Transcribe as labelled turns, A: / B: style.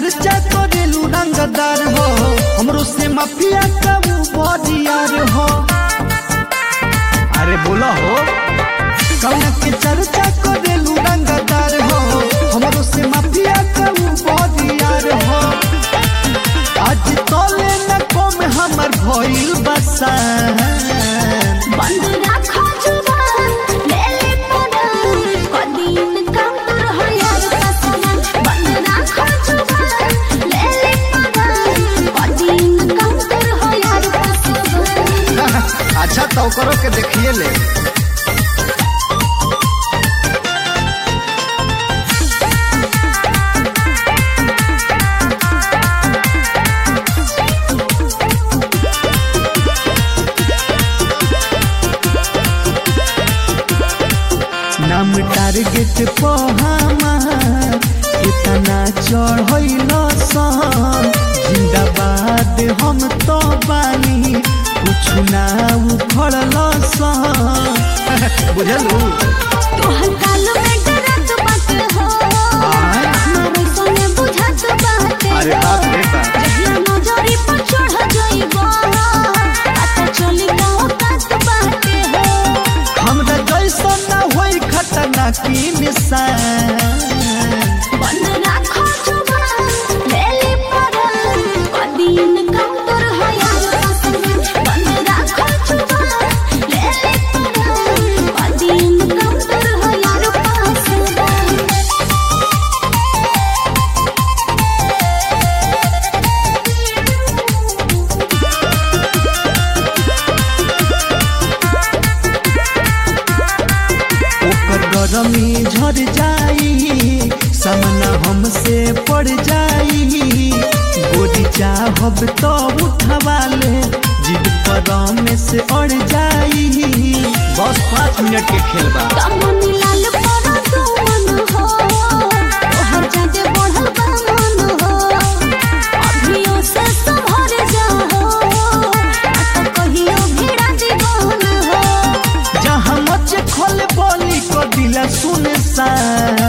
A: चर्चा करेलू रंगदार हो, हमरो से माफिया कबू बदियार हो। अरे बोला हो कौन के चर्चा करेलू रंगदार हो, हमरो से माफिया कबू बदियार हो। आज तोले न कम हमर भइल बसा
B: बंद राखो जुबान ले ले परान कदीन काम तोर हो यार कसम। बंद राखो जुबान ले ले परान कदीन काम तोर हो यार कसम।
A: अच्छा तो करो के देखिए ले। नाम टारगेट पे हमार इतना चढ़ल सन, जिंदाबाद हम तो बानी कुछ ना उखड़ल सन। बुझलू
B: तोहर काल में डरत बात हो, हमारे सोने बुझत बात।
A: अरे बाप रे बाप।
B: जहिया नजरी पर चढ़ जाइबो पता चली गाँव कात बात हो।
A: हमरा जैसा ना होई खतरनाकी निशान।
B: बंद राखो जुबान ले ले परान कदीन काम तोर हो यार कसम। बंद राखो जुबान ले ले परान कदीन काम तोर हो यार कसम।
A: ओकर गरमी झड़ जाई, सामना हमसे पड़ जाई। गोरी चाहब तो उठवा ले, जिद पर में से अड़ जाई। बस 5 मिनट के खेल बा।
B: कमनी लाल परा तू मन हो, तोहर जादे बढ़ल बा मन हो। अभियो से संभर जाहो, आ तो कहियो भिड़ा दीवान हो।
A: जहाँ मचे खोल बोली को दिला सुन सा